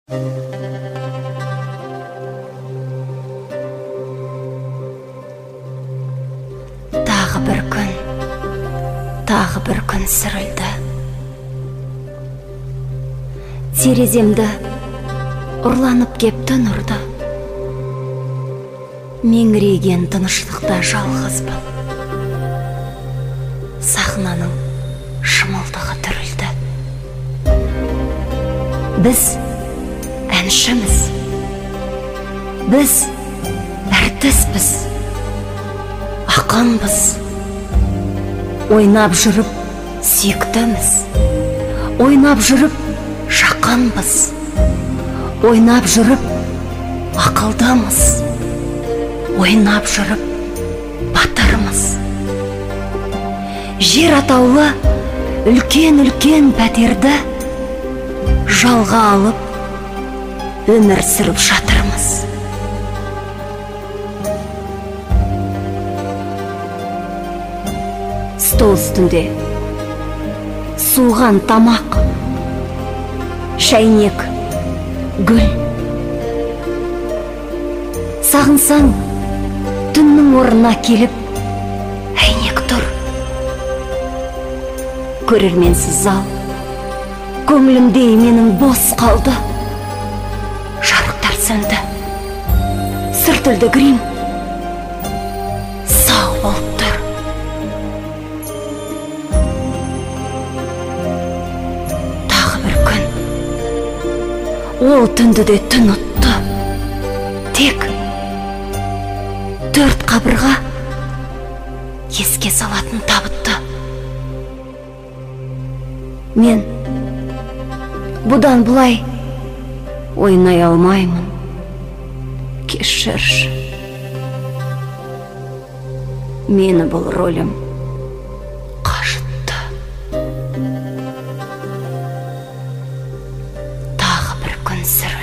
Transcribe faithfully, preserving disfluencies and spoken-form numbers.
Тағы бір күн, тағы бір күн сүрілді. Тереземді ұрланып кеп түн ұрды. Меңірейген тыныштықта жалғызбын. Сахнаның шымылдығы түрілді. Біз әншіміз. Біз әртіспіз. Ақынбыз. Ойнап жүріп сүйіктіміз. Ойнап жүріп жақынбыз. Ойнап жүріп ақылдымыз. Ойнап жүріп батырмыз. Жер атаулы үлкен-үлкен пәтерді жалға алып өмір сүріп жатырмыз. Стол үстінде суған тамақ, шәйнек, гүл. Сағынсаң түннің орнына келіп әйнек тұр. Көрерменсіз зал көңілімде менің бос қалды. Жарықтар сөнді. Сүртілді грим. Сау болып тұр. Тағы бір күн. Ол түнді де түн ұтты. Тек төрт қабырға еске салатын табытты. Мен бұдан бұлай ойнай алмаймын. Кешірші. Мені бұл рөлім қажытты. Тағы бір күн сүрілді.